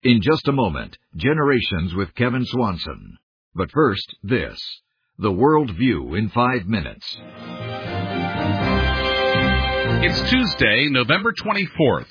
In just a moment, Generations with Kevin Swanson. But first, this. The World View in 5 minutes. It's Tuesday, November 24th,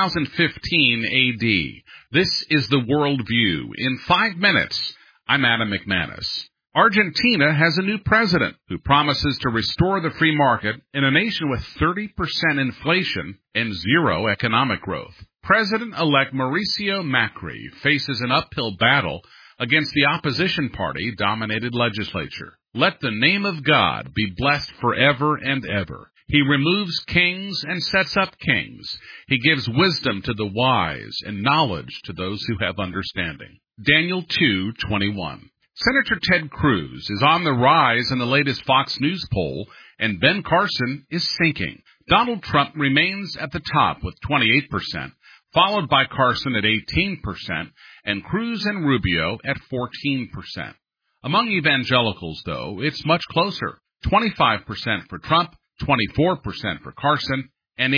2015 A.D. This is the World View in 5 minutes. I'm Adam McManus. Argentina has a new president who promises to restore the free market in a nation with 30% inflation and zero economic growth. President-elect Mauricio Macri faces an uphill battle against the opposition party-dominated legislature. Let the name of God be blessed forever and ever. He removes kings and sets up kings. He gives wisdom to the wise and knowledge to those who have understanding. Daniel 2:21. Senator Ted Cruz is on the rise in the latest Fox News poll, and Ben Carson is sinking. Donald Trump remains at the top with 28%, followed by Carson at 18%, and Cruz and Rubio at 14%. Among evangelicals, though, it's much closer. 25% for Trump, 24% for Carson, and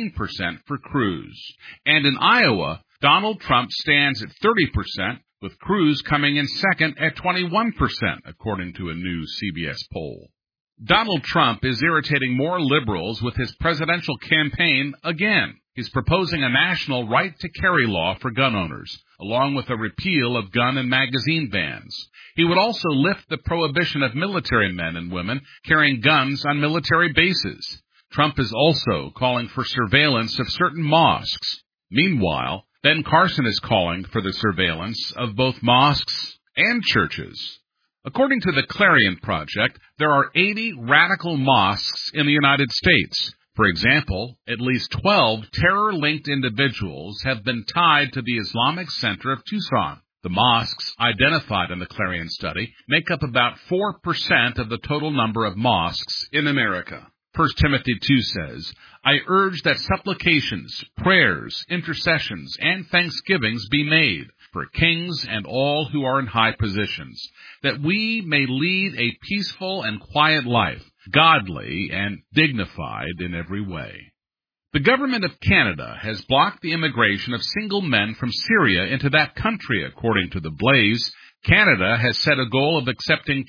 18% for Cruz. And in Iowa, Donald Trump stands at 30%, with Cruz coming in second at 21%, according to a new CBS poll. Donald Trump is irritating more liberals with his presidential campaign again. He's proposing a national right-to-carry law for gun owners, along with a repeal of gun and magazine bans. He would also lift the prohibition of military men and women carrying guns on military bases. Trump is also calling for surveillance of certain mosques. Meanwhile, Ben Carson is calling for the surveillance of both mosques and churches. According to the Clarion Project, there are 80 radical mosques in the United States. For example, at least 12 terror-linked individuals have been tied to the Islamic Center of Tucson. The mosques identified in the Clarion study make up about 4% of the total number of mosques in America. 1 Timothy 2 says, I urge that supplications, prayers, intercessions, and thanksgivings be made for kings and all who are in high positions, that we may lead a peaceful and quiet life, godly and dignified in every way. The government of Canada has blocked the immigration of single men from Syria into that country, according to The Blaze. Canada has set a goal of accepting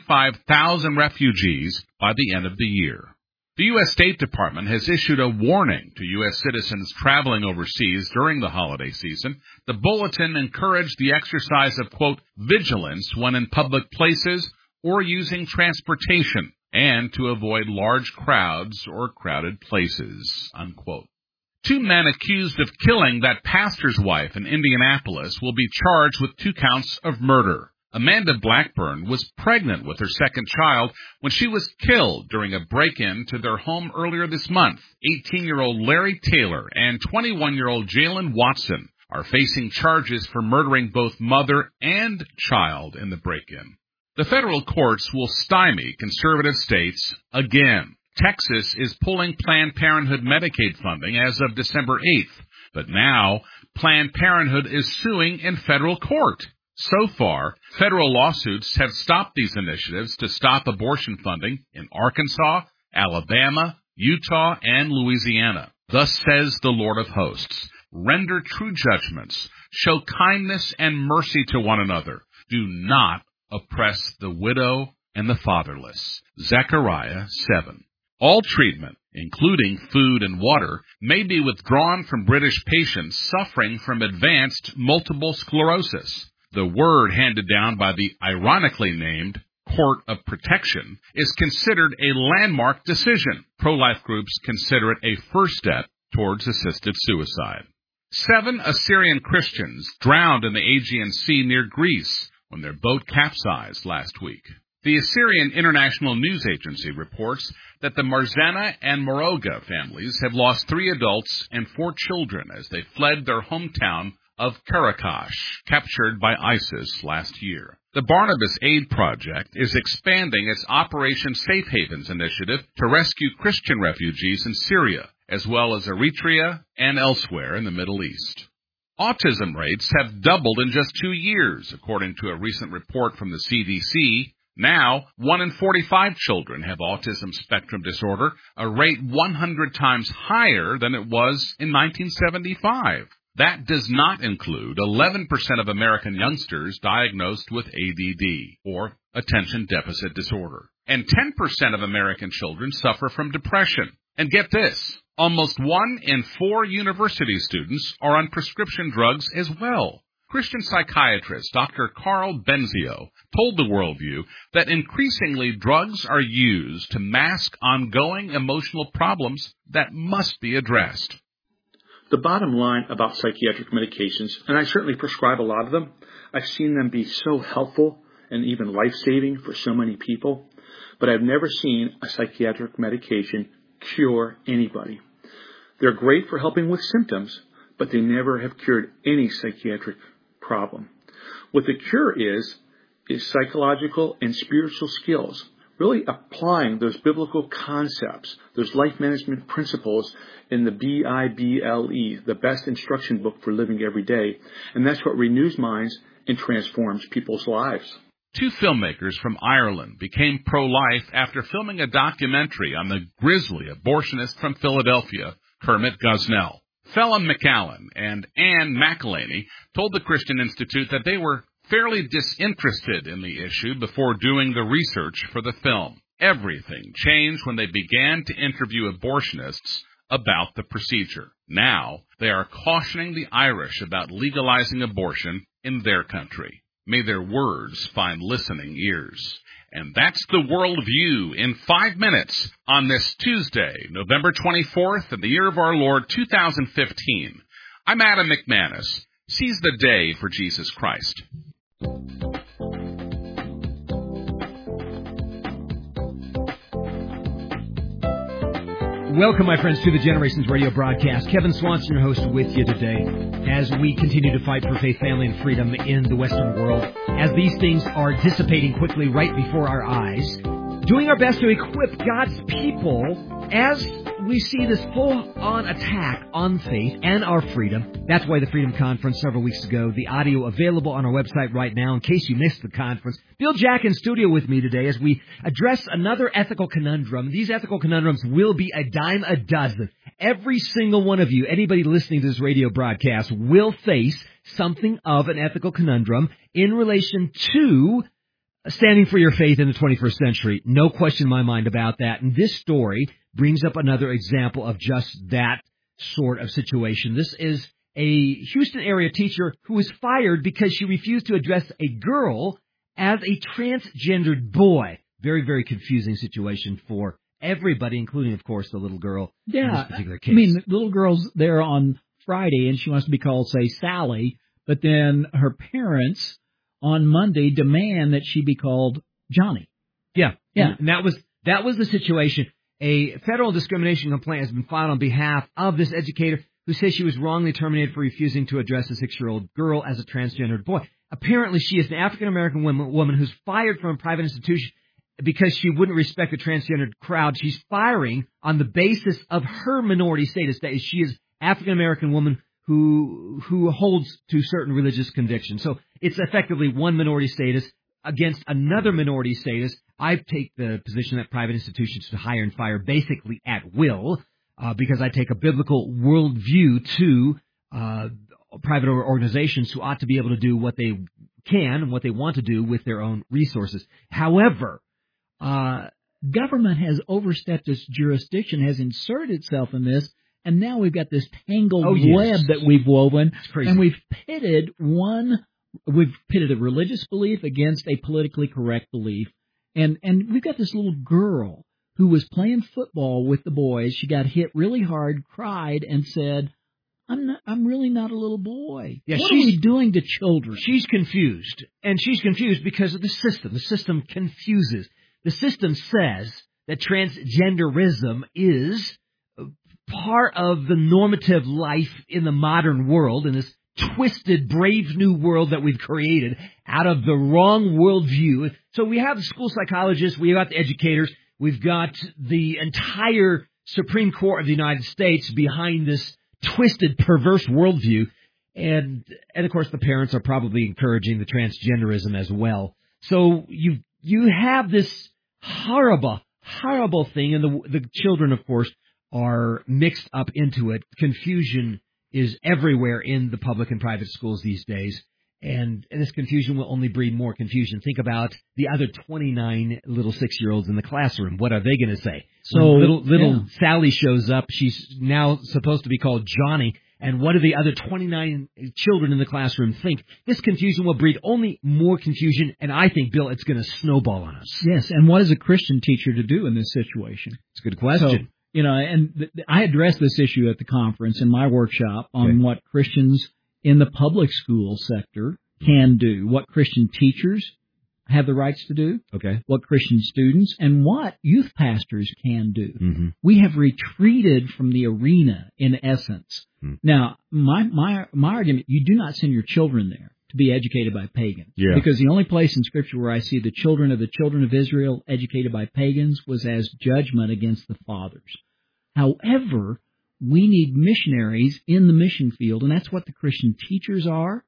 25,000 refugees by the end of the year. The U.S. State Department has issued a warning to U.S. citizens traveling overseas during the holiday season. The bulletin encouraged the exercise of, quote, vigilance when in public places or using transportation, and to avoid large crowds or crowded places, unquote. 2 men accused of killing that pastor's wife in Indianapolis will be charged with 2 counts of murder. Amanda Blackburn was pregnant with her second child when she was killed during a break-in to their home earlier this month. 18-year-old Larry Taylor and 21-year-old Jalen Watson are facing charges for murdering both mother and child in the break-in. The federal courts will stymie conservative states again. Texas is pulling Planned Parenthood Medicaid funding as of December 8th, but now Planned Parenthood is suing in federal court. So far, federal lawsuits have stopped these initiatives to stop abortion funding in Arkansas, Alabama, Utah, and Louisiana. Thus says the Lord of Hosts, render true judgments, show kindness and mercy to one another. Do not oppress the widow and the fatherless. Zechariah 7. All treatment, including food and water, may be withdrawn from British patients suffering from advanced multiple sclerosis. The word handed down by the ironically named Court of Protection is considered a landmark decision. Pro-life groups consider it a first step towards assisted suicide. 7 Assyrian Christians drowned in the Aegean Sea near Greece when their boat capsized last week. The Assyrian International News Agency reports that the Marzana and Moroga families have lost 3 adults and 4 children as they fled their hometown of Karakash, captured by ISIS last year. The Barnabas Aid Project is expanding its Operation Safe Havens initiative to rescue Christian refugees in Syria, as well as Eritrea and elsewhere in the Middle East. Autism rates have doubled in just 2 years, according to a recent report from the CDC. Now, 1 in 45 children have autism spectrum disorder, a rate 100 times higher than it was in 1975. That does not include 11% of American youngsters diagnosed with ADD, or attention deficit disorder. And 10% of American children suffer from depression. And get this, almost 1 in 4 university students are on prescription drugs as well. Christian psychiatrist Dr. Carl Benzio told The Worldview that increasingly drugs are used to mask ongoing emotional problems that must be addressed. The bottom line about psychiatric medications, and I certainly prescribe a lot of them, I've seen them be so helpful and even life-saving for so many people, but I've never seen a psychiatric medication cure anybody. They're great for helping with symptoms, but they never have cured any psychiatric problem. What the cure is psychological and spiritual skills, really applying those biblical concepts, those life management principles in the BIBLE, the best instruction book for living every day. And that's what renews minds and transforms people's lives. 2 filmmakers from Ireland became pro-life after filming a documentary on the grisly abortionist from Philadelphia, Kermit Gosnell. Phelim McAllen and Anne McElhaney told the Christian Institute that they were fairly disinterested in the issue before doing the research for the film. Everything changed when they began to interview abortionists about the procedure. Now, they are cautioning the Irish about legalizing abortion in their country. May their words find listening ears. And that's the Worldview in 5 minutes on this Tuesday, November 24th, in the year of our Lord 2015. I'm Adam McManus. Seize the day for Jesus Christ. Welcome, my friends, to the Generations Radio broadcast. Kevin Swanson, your host, with you today as we continue to fight for faith, family, and freedom in the Western world. As these things are dissipating quickly right before our eyes, doing our best to equip God's people as we see this full-on attack on faith and our freedom. That's why the Freedom Conference several weeks ago, the audio available on our website right now in case you missed the conference. Bill Jack in studio with me today as we address another ethical conundrum. These ethical conundrums will be a dime a dozen. Every single one of you, anybody listening to this radio broadcast, will face something of an ethical conundrum in relation to standing for your faith in the 21st century. No question in my mind about that. And this story brings up another example of just that sort of situation. This is a Houston area teacher who was fired because she refused to address a girl as a transgendered boy. Very, very confusing situation for everybody, including, of course, the little girl in this particular case. I mean, the little girl's there on Friday, and she wants to be called, say, Sally, but then her parents on Monday demand that she be called Johnny. Yeah. And that was the situation. A federal discrimination complaint has been filed on behalf of this educator who says she was wrongly terminated for refusing to address a 6-year-old girl as a transgendered boy. Apparently, she is an African-American woman who's fired from a private institution because she wouldn't respect the transgendered crowd. She's firing on the basis of her minority status, that is, she is African-American woman who holds to certain religious convictions. So it's effectively one minority status against another minority status. I take the position that private institutions should hire and fire basically at will, because I take a biblical worldview to private organizations who ought to be able to do what they can and what they want to do with their own resources. However, government has overstepped its jurisdiction, has inserted itself in this, and now we've got this tangled web that we've woven, and we've pitted a religious belief against a politically correct belief. And we've got this little girl who was playing football with the boys. She got hit really hard, cried, and said, I'm really not a little boy. Yeah, what are we doing to children? She's confused. And she's confused because of the system. The system confuses. The system says that transgenderism is part of the normative life in the modern world, in this twisted, brave new world that we've created out of the wrong worldview. So we have the school psychologists, we've got the educators, we've got the entire Supreme Court of the United States behind this twisted, perverse worldview. And of course, the parents are probably encouraging the transgenderism as well. So you have this horrible, horrible thing, and the children, of course, are mixed up into it. Confusion is everywhere in the public and private schools these days. And this confusion will only breed more confusion. Think about the other 29 little 6-year-olds in the classroom. What are they going to say? So little Sally shows up. She's now supposed to be called Johnny. And what do the other 29 children in the classroom think? This confusion will breed only more confusion. And I think, Bill, it's going to snowball on us. Yes. And what is a Christian teacher to do in this situation? It's a good question. So, and I addressed this issue at the conference in my workshop on what Christians in the public school sector can do, what Christian teachers have the rights to do, what Christian students, and what youth pastors can do. Mm-hmm. We have retreated from the arena, in essence. Mm-hmm. Now, my argument, you do not send your children there to be educated by pagans. Yeah. Because the only place in Scripture where I see the children of Israel educated by pagans was as judgment against the fathers. However, we need missionaries in the mission field, and that's what the Christian teachers are.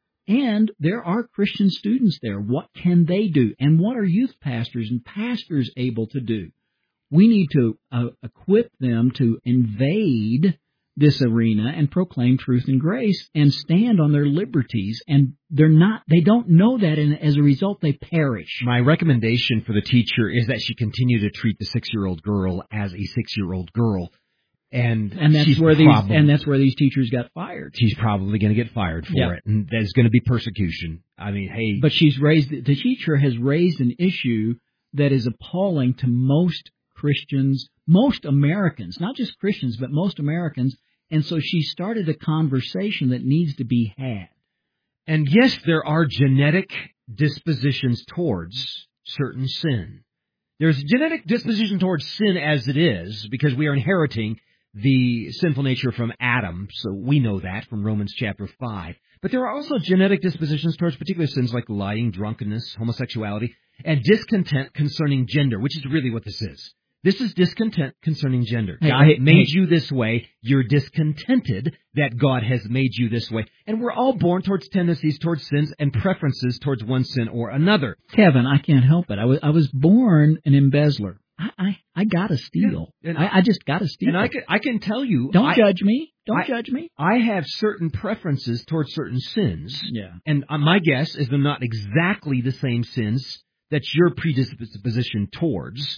And there are Christian students there. What can they do? And what are youth pastors and pastors able to do? We need to equip them to invade this arena and proclaim truth and grace and stand on their liberties. And they don't know that, and as a result, they perish. My recommendation for the teacher is that she continue to treat the 6-year-old girl as a 6-year-old girl. And that's where these teachers got fired. She's probably going to get fired for it, and there's going to be persecution. I mean, hey, but the teacher has raised an issue that is appalling to most Christians, most Americans, not just Christians, but most Americans. And so she started a conversation that needs to be had. And yes, there are genetic dispositions towards certain sin. There's genetic disposition towards sin as it is, because we are inheriting the sinful nature from Adam, so we know that from Romans chapter 5. But there are also genetic dispositions towards particular sins like lying, drunkenness, homosexuality, and discontent concerning gender, which is really what this is. This is discontent concerning gender. God made you this way. You're discontented that God has made you this way. And we're all born towards tendencies towards sins and preferences towards one sin or another. Kevin, I can't help it. I was born an embezzler. I gotta steal. Yeah, I just gotta steal. And I can tell you. Don't judge me. Don't judge me. I have certain preferences towards certain sins. Yeah. And my guess is they're not exactly the same sins that you're predispositioned towards.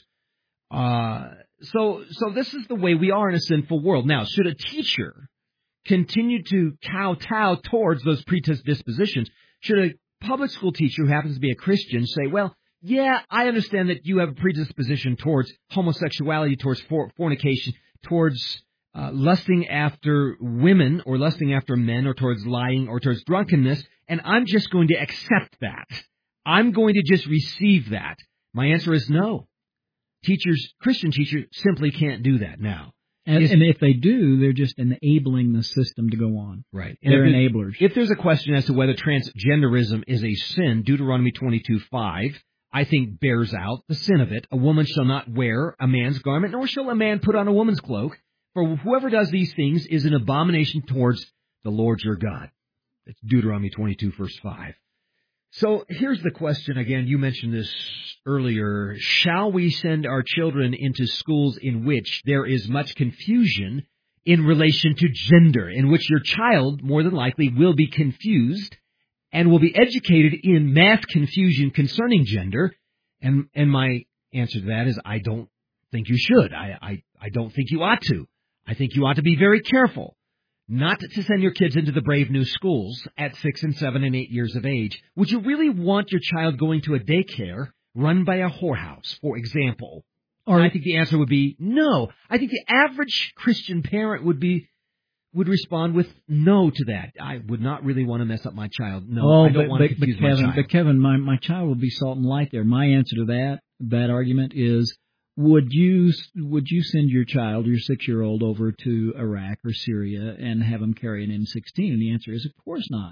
So this is the way we are in a sinful world. Now, should a teacher continue to kowtow towards those predispositions? Should a public school teacher who happens to be a Christian say, well, yeah, I understand that you have a predisposition towards homosexuality, towards fornication, towards lusting after women or lusting after men, or towards lying or towards drunkenness, and I'm just going to accept that. I'm going to just receive that. My answer is no. Christian teachers simply can't do that now. And if they do, they're just enabling the system to go on. Right. They're enablers. If there's a question as to whether transgenderism is a sin, Deuteronomy 22:5, I think bears out the sin of it. A woman shall not wear a man's garment, nor shall a man put on a woman's cloak. For whoever does these things is an abomination towards the Lord your God. That's Deuteronomy 22, verse 5. So here's the question again. You mentioned this earlier. Shall we send our children into schools in which there is much confusion in relation to gender, in which your child more than likely will be confused and will be educated in math confusion concerning gender? And my answer to that is I don't think you should. I don't think you ought to. I think you ought to be very careful not to send your kids into the brave new schools at 6 and 7 and 8 years of age. Would you really want your child going to a daycare run by a whorehouse, for example? Or I think the answer would be no. I think the average Christian parent would respond with no to that. I would not really want to mess up my child. No, I don't want to confuse my child. But Kevin, my child will be salt and light there. My answer to that argument is, would you send your child, your 6-year-old, over to Iraq or Syria and have him carry an M16? And the answer is, of course not.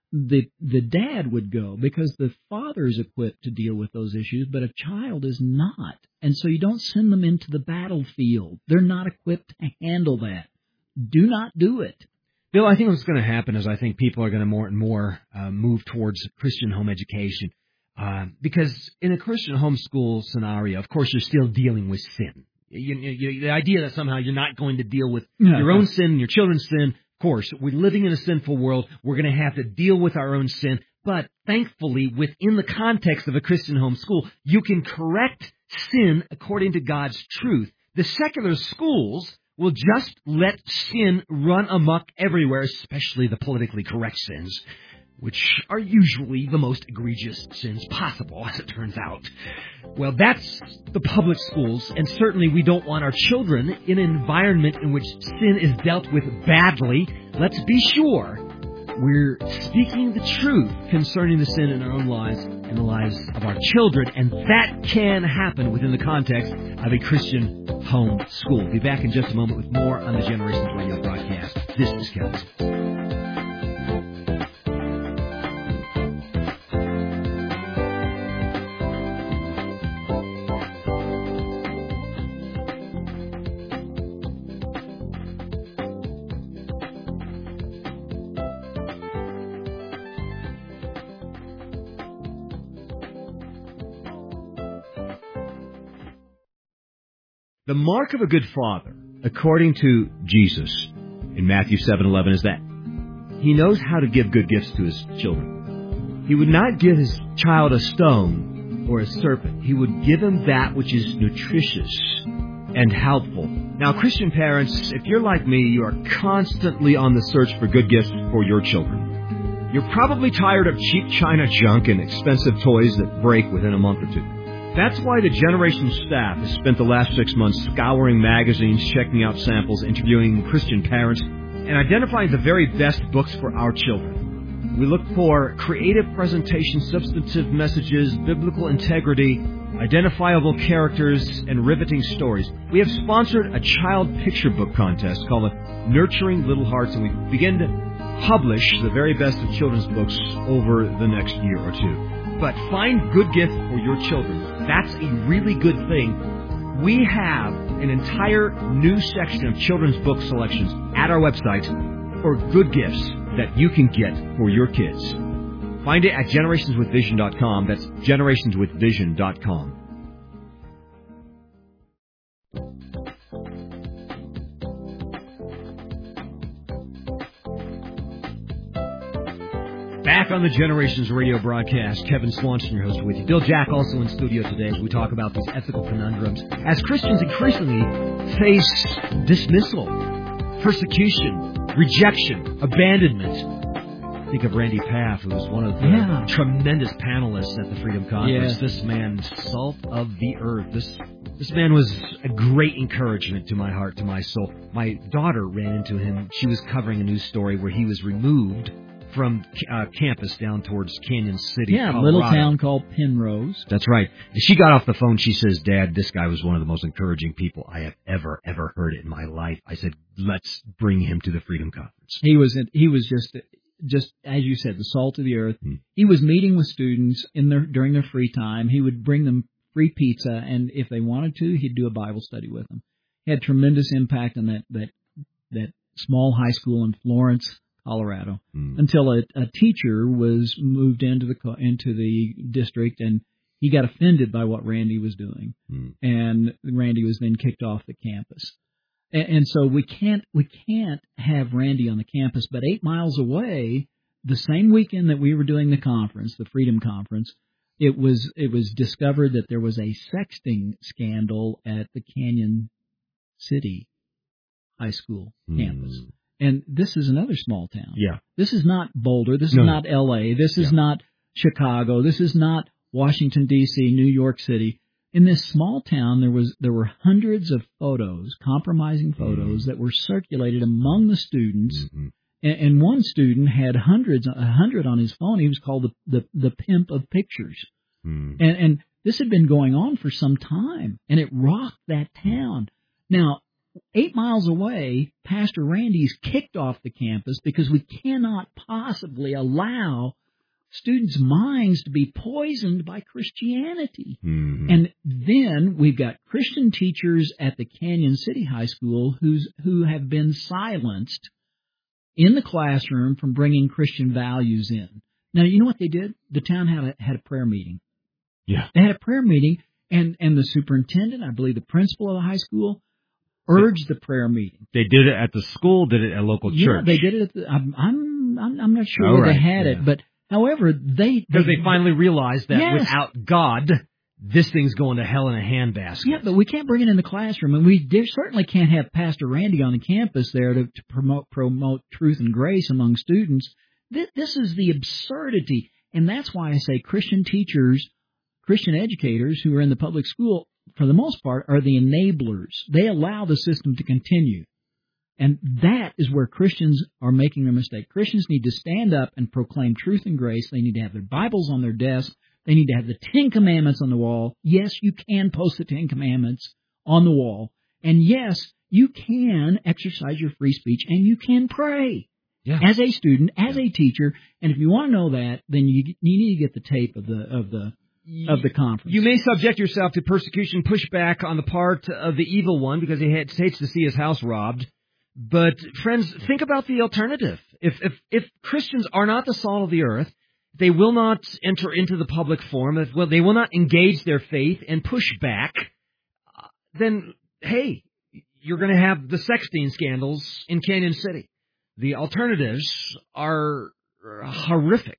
The dad would go because the father is equipped to deal with those issues, but a child is not. And so you don't send them into the battlefield. They're not equipped to handle that. Do not do it. Bill, I think what's going to happen is I think people are going to more and more move towards Christian home education. Because in a Christian homeschool scenario, of course, you're still dealing with sin. The idea that somehow you're not going to deal with your own sin and your children's sin, of course, we're living in a sinful world. We're going to have to deal with our own sin. But thankfully, within the context of a Christian home school, you can correct sin according to God's truth. The secular schools will just let sin run amok everywhere, especially the politically correct sins, which are usually the most egregious sins possible, as it turns out. Well, that's the public schools, and certainly we don't want our children in an environment in which sin is dealt with badly. Let's be sure we're speaking the truth concerning the sin in our own lives and the lives of our children, and that can happen within the context of a Christian home school. We'll be back in just a moment with more on the Generations Radio broadcast. This is Kevin. The mark of a good father, according to Jesus in Matthew 7:11, is that he knows how to give good gifts to his children. He would not give his child a stone or a serpent. He would give him that which is nutritious and helpful. Now, Christian parents, if you're like me, you are constantly on the search for good gifts for your children. You're probably tired of cheap China junk and expensive toys that break within a month or two. That's why the Generation staff has spent the last 6 months scouring magazines, checking out samples, interviewing Christian parents, and identifying the very best books for our children. We look for creative presentation, substantive messages, biblical integrity, identifiable characters, and riveting stories. We have sponsored a child picture book contest called Nurturing Little Hearts, and we begin to publish the very best of children's books over the next year or two. But find good gifts for your children. That's a really good thing. We have an entire new section of children's book selections at our website for good gifts that you can get for your kids. Find it at generationswithvision.com. That's generationswithvision.com. Back on the Generations Radio broadcast, Kevin Swanson, your host, with you. Bill Jack also in studio today as we talk about these ethical conundrums. As Christians increasingly face dismissal, persecution, rejection, abandonment. Think of Randy Paff, who was one of the tremendous panelists at the Freedom Conference. Yeah. This man, salt of the earth. This man was a great encouragement to my heart, to my soul. My daughter ran into him. She was covering a news story where he was removed from campus down towards Canyon City, Colorado. A little town called Penrose. That's right. She got off the phone. She says, "Dad, this guy was one of the most encouraging people I have ever heard in my life." I said, "Let's bring him to the Freedom Conference." He was just as you said, the salt of the earth. He was meeting with students during their free time. He would bring them free pizza, and if they wanted to, he'd do a Bible study with them. He had tremendous impact on that small high school in Florence, Colorado, until a teacher was moved into the district, and he got offended by what Randy was doing, and Randy was then kicked off the campus. And so we can't have Randy on the campus, but 8 miles away, the same weekend that we were doing the conference, the Freedom Conference, it was discovered that there was a sexting scandal at the Canyon City High School campus. And this is another small town. Yeah. This is not Boulder. This is not L.A. This is not Chicago. This is not Washington, D.C., New York City. In this small town, there were hundreds of photos, compromising photos, that were circulated among the students. And one student had 100 on his phone. He was called the pimp of pictures. And this had been going on for some time, and it rocked that town. Now, 8 miles away, Pastor Randy's kicked off the campus because we cannot possibly allow students' minds to be poisoned by Christianity. And then we've got Christian teachers at the Canyon City High School who have been silenced in the classroom from bringing Christian values in. Now, you know what they did? The town had a prayer meeting. Yeah. They had a prayer meeting, and the superintendent, I believe the principal of the high school, urged the prayer meeting. They did it at the school, did it at a local church. Yeah, they did it at the, I'm not sure where they had it, but however, because they finally realized that yes. without God, this thing's going to hell in a handbasket. Yeah, but we can't bring it in the classroom, and we certainly can't have Pastor Randy on the campus there to promote truth and grace among students. This is the absurdity, and that's why I say Christian teachers, Christian educators who are in the public school, for the most part, are the enablers. They allow the system to continue. And that is where Christians are making a mistake. Christians need to stand up and proclaim truth and grace. They need to have their Bibles on their desk. They need to have the 10 Commandments on the wall. Yes, you can post the 10 Commandments on the wall. And yes, you can exercise your free speech and you can pray. Yeah. As a student, as a teacher. And if you want to know that, then you need to get the tape of the conference. You may subject yourself to persecution, pushback on the part of the evil one because he hates to see his house robbed. But friends, think about the alternative. If Christians are not the salt of the earth, they will not enter into the public forum, they will not engage their faith and push back, then, hey, you're going to have the sexting scandals in Canyon City. The alternatives are horrific.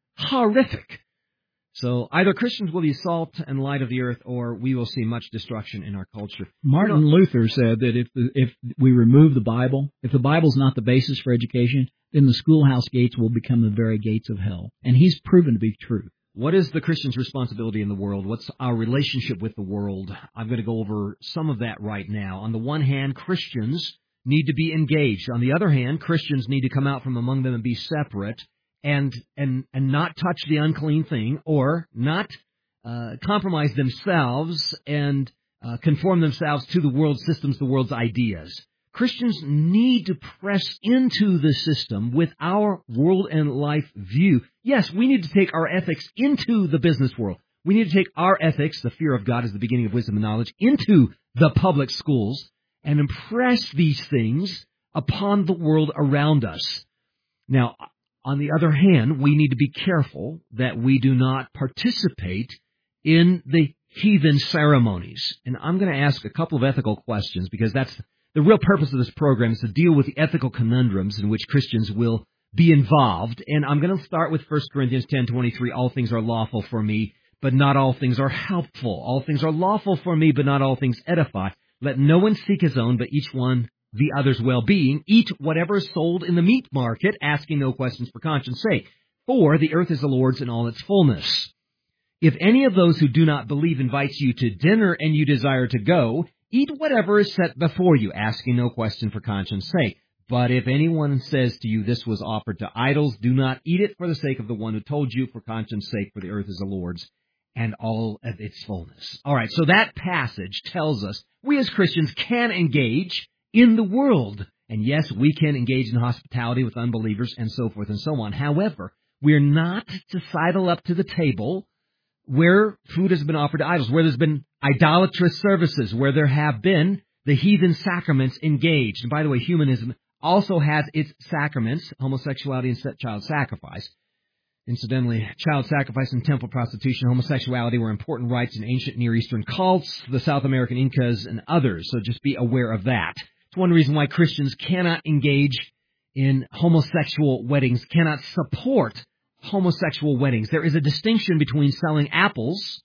So either Christians will be salt and light of the earth, or we will see much destruction in our culture. Martin Luther said that if we remove the Bible, if the Bible's not the basis for education, then the schoolhouse gates will become the very gates of hell. And he's proven to be true. What is the Christian's responsibility in the world? What's our relationship with the world? I'm going to go over some of that right now. On the one hand, Christians need to be engaged. On the other hand, Christians need to come out from among them and be separate. And not touch the unclean thing, or not compromise themselves and conform themselves to the world's systems, the world's ideas. Christians need to press into the system with our world and life view. Yes, we need to take our ethics into the business world. We need to take our ethics, the fear of God is the beginning of wisdom and knowledge, into the public schools and impress these things upon the world around us. Now, on the other hand, we need to be careful that we do not participate in the heathen ceremonies. And I'm going to ask a couple of ethical questions, because that's the real purpose of this program, is to deal with the ethical conundrums in which Christians will be involved. And I'm going to start with 1 Corinthians 10:23. All things are lawful for me, but not all things are helpful. All things are lawful for me, but not all things edify. Let no one seek his own, but each one the other's well-being. Eat whatever is sold in the meat market, asking no questions for conscience sake. For the earth is the Lord's in all its fullness. If any of those who do not believe invites you to dinner and you desire to go, eat whatever is set before you, asking no question for conscience sake. But if anyone says to you, this was offered to idols, do not eat it for the sake of the one who told you, for conscience sake, for the earth is the Lord's and all of its fullness. All right, so that passage tells us we as Christians can engage in the world. And yes, we can engage in hospitality with unbelievers and so forth and so on. However, we're not to sidle up to the table where food has been offered to idols, where there's been idolatrous services, where there have been the heathen sacraments engaged. And by the way, humanism also has its sacraments, homosexuality and child sacrifice. Incidentally, child sacrifice and temple prostitution, homosexuality were important rites in ancient Near Eastern cults, the South American Incas, and others. So just be aware of that. It's one reason why Christians cannot engage in homosexual weddings, cannot support homosexual weddings. There is a distinction between selling apples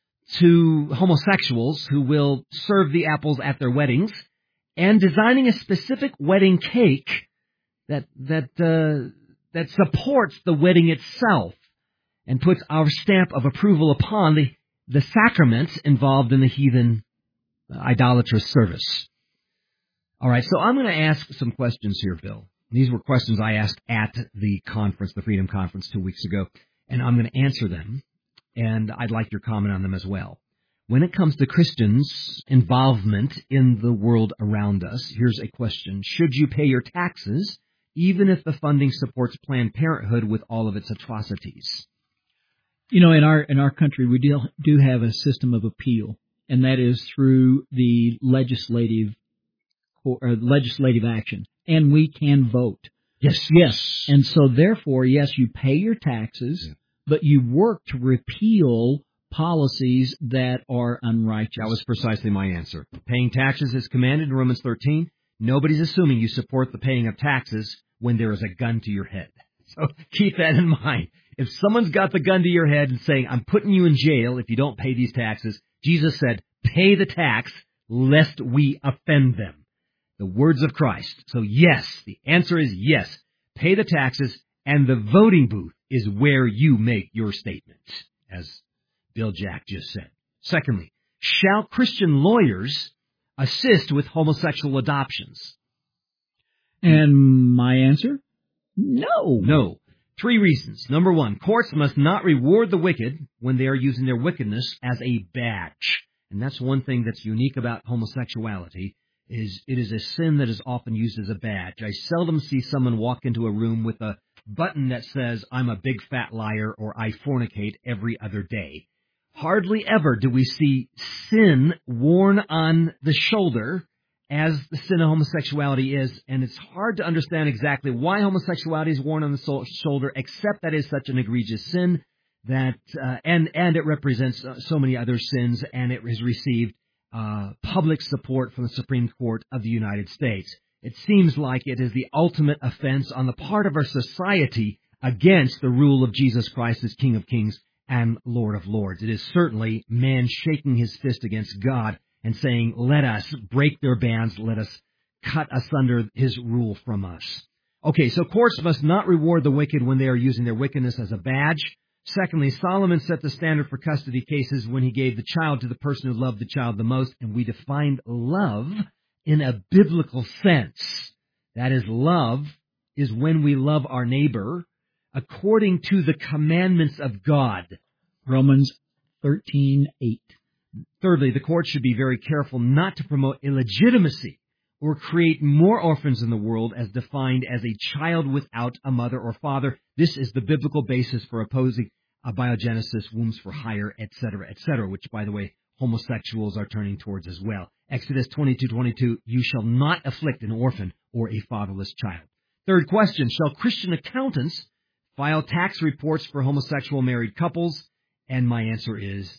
to homosexuals who will serve the apples at their weddings and designing a specific wedding cake that supports the wedding itself and puts our stamp of approval upon the sacraments involved in the heathen idolatrous service. All right, so I'm going to ask some questions here, Bill. These were questions I asked at the conference, the Freedom Conference 2 weeks ago, and I'm going to answer them, and I'd like your comment on them as well. When it comes to Christians' involvement in the world around us, here's a question. Should you pay your taxes even if the funding supports Planned Parenthood with all of its atrocities? You know, in our country, we do have a system of appeal, and that is through the legislative action, and we can vote. Yes. And so, therefore, yes, you pay your taxes, but you work to repeal policies that are unrighteous. That was precisely my answer. Paying taxes is commanded in Romans 13. Nobody's assuming you support the paying of taxes when there is a gun to your head. So keep that in mind. If someone's got the gun to your head and saying, I'm putting you in jail if you don't pay these taxes, Jesus said, pay the tax lest we offend them. The words of Christ. So yes, the answer is yes. Pay the taxes, and the voting booth is where you make your statements, as Bill Jack just said. Secondly, shall Christian lawyers assist with homosexual adoptions? And my answer? No. No. 3 reasons. Number 1, courts must not reward the wicked when they are using their wickedness as a badge. And that's one thing that's unique about homosexuality, is it is a sin that is often used as a badge. I seldom see someone walk into a room with a button that says, I'm a big fat liar, or I fornicate every other day. Hardly ever do we see sin worn on the shoulder as the sin of homosexuality is, and it's hard to understand exactly why homosexuality is worn on the shoulder, except that is such an egregious sin that, and it represents so many other sins, and it has received public support from the Supreme Court of the United States. It seems like it is the ultimate offense on the part of our society against the rule of Jesus Christ as King of Kings and Lord of Lords. It is certainly man shaking his fist against God and saying, let us break their bands, let us cut asunder his rule from us. Okay, so courts must not reward the wicked when they are using their wickedness as a badge. Secondly, Solomon set the standard for custody cases when he gave the child to the person who loved the child the most, and we defined love in a biblical sense. That is, love is when we love our neighbor according to the commandments of God. Romans 13:8. Thirdly, the court should be very careful not to promote illegitimacy or create more orphans in the world as defined as a child without a mother or father. This is the biblical basis for opposing biogenesis, wombs for hire, etc., which, by the way, homosexuals are turning towards as well. Exodus 22:22, you shall not afflict an orphan or a fatherless child. Third question, shall Christian accountants file tax reports for homosexual married couples? And my answer is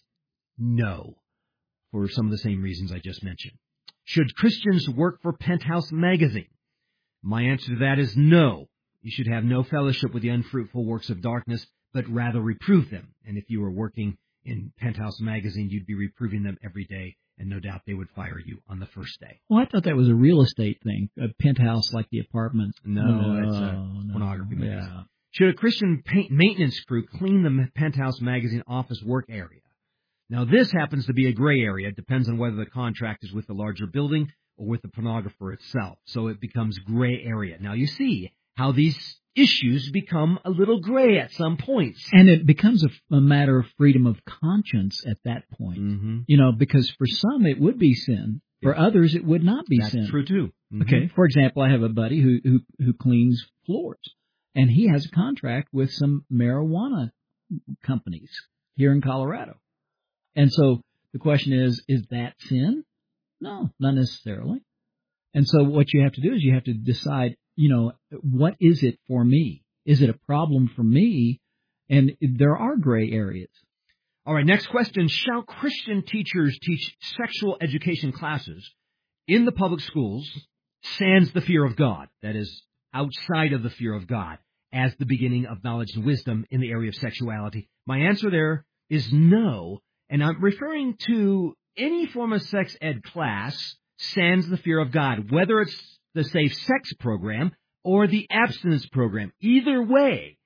no, for some of the same reasons I just mentioned. Should Christians work for Penthouse Magazine? My answer to that is no. You should have no fellowship with the unfruitful works of darkness, but rather reprove them. And if you were working in Penthouse Magazine, you'd be reproving them every day, and no doubt they would fire you on the first day. Well, I thought that was a real estate thing, a penthouse like the apartments. No, it's a pornography magazine. Yeah. Should a Christian maintenance crew clean the Penthouse Magazine office work area? Now, this happens to be a gray area. It depends on whether the contract is with the larger building or with the pornographer itself. So it becomes gray area. Now, you see how these issues become a little gray at some points. And it becomes a matter of freedom of conscience at that point. Mm-hmm. You know, because for some it would be sin. For others it would not be sin. That's true, too. Mm-hmm. Okay. For example, I have a buddy who cleans floors. And he has a contract with some marijuana companies here in Colorado. And so the question is that sin? No, not necessarily. And so what you have to do is you have to decide, you know, what is it for me? Is it a problem for me? And there are gray areas. All right, next question. Shall Christian teachers teach sexual education classes in the public schools sans the fear of God? That is, outside of the fear of God, as the beginning of knowledge and wisdom in the area of sexuality? My answer there is no. And I'm referring to any form of sex ed class sans the fear of God, whether it's the safe sex program or the abstinence program. Either way,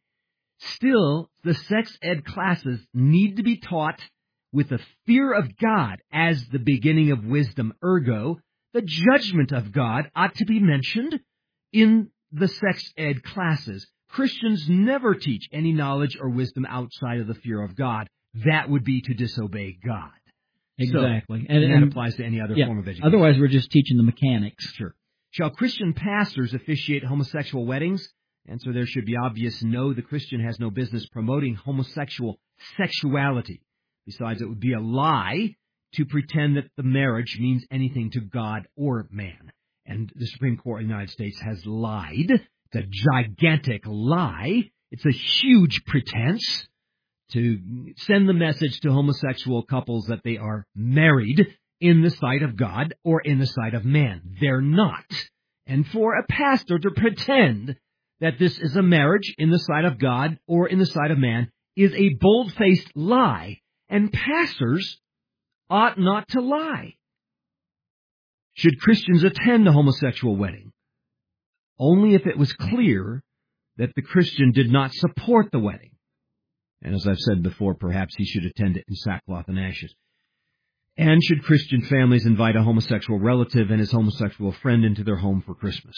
still, the sex ed classes need to be taught with the fear of God as the beginning of wisdom. Ergo, the judgment of God ought to be mentioned in the sex ed classes. Christians never teach any knowledge or wisdom outside of the fear of God. That would be to disobey God. Exactly. So, and that applies to any other form of education. Otherwise, we're just teaching the mechanics. Sure. Shall Christian pastors officiate homosexual weddings? Answer there should be obvious. No, the Christian has no business promoting homosexual sexuality. Besides, it would be a lie to pretend that the marriage means anything to God or man. And the Supreme Court of the United States has lied. It's a gigantic lie. It's a huge pretense to send the message to homosexual couples that they are married in the sight of God or in the sight of man. They're not. And for a pastor to pretend that this is a marriage in the sight of God or in the sight of man is a bold-faced lie, and pastors ought not to lie. Should Christians attend a homosexual wedding? Only if it was clear that the Christian did not support the wedding. And as I've said before, perhaps he should attend it in sackcloth and ashes. And should Christian families invite a homosexual relative and his homosexual friend into their home for Christmas?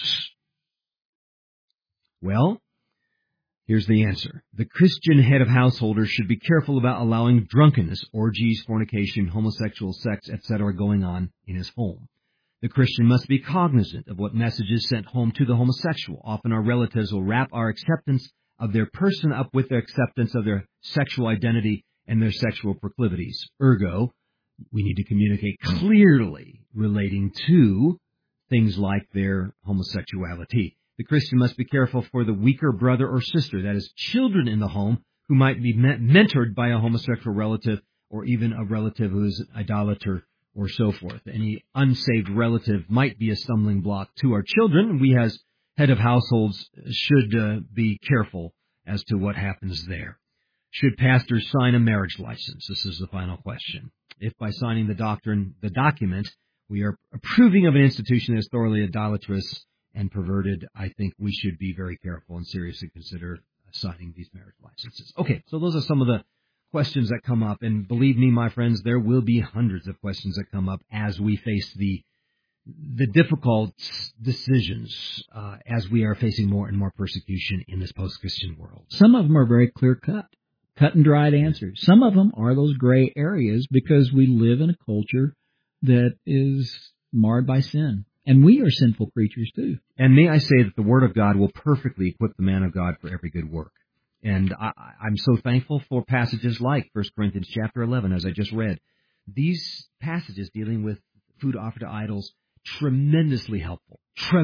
Well, here's the answer. The Christian head of householders should be careful about allowing drunkenness, orgies, fornication, homosexual sex, etc. going on in his home. The Christian must be cognizant of what messages sent home to the homosexual. Often our relatives will wrap our acceptance of their person up with their acceptance of their sexual identity and their sexual proclivities. Ergo, we need to communicate clearly relating to things like their homosexuality. The Christian must be careful for the weaker brother or sister, that is, children in the home, who might be mentored by a homosexual relative or even a relative who is an idolater or so forth. Any unsaved relative might be a stumbling block to our children. We as head of households should be careful as to what happens there. Should pastors sign a marriage license? This is the final question. If by signing the document, we are approving of an institution that is thoroughly idolatrous and perverted, I think we should be very careful and seriously consider signing these marriage licenses. Okay, so those are some of the questions that come up, and believe me, my friends, there will be hundreds of questions that come up as we face the difficult decisions as we are facing more and more persecution in this post-Christian world. Some of them are very clear-cut, cut and dried answers. Some of them are those gray areas because we live in a culture that is marred by sin. And we are sinful creatures, too. And may I say that the Word of God will perfectly equip the man of God for every good work. And I'm so thankful for passages like 1 Corinthians chapter 11, as I just read. These passages dealing with food offered to idols, tremendously helpful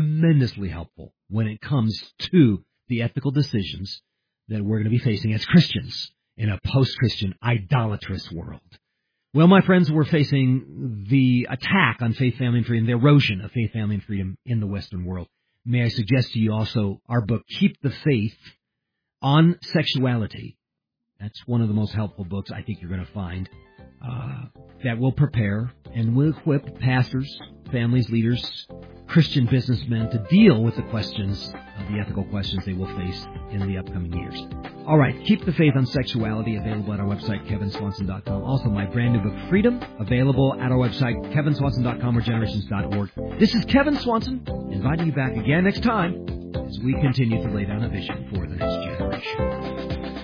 when it comes to the ethical decisions that we're going to be facing as Christians in a post-Christian, idolatrous world. Well, my friends, we're facing the attack on faith, family, and freedom, the erosion of faith, family, and freedom in the Western world. May I suggest to you also our book, Keep the Faith, on sexuality. That's one of the most helpful books I think you're going to find that will prepare and will equip pastors, families, leaders, Christian businessmen to deal with the questions, the ethical questions they will face in the upcoming years. All right, Keep the Faith on Sexuality, available at our website, kevinswanson.com. Also, my brand new book, Freedom, available at our website, kevinswanson.com or generations.org. This is Kevin Swanson, inviting you back again next time as we continue to lay down a vision for the next generation.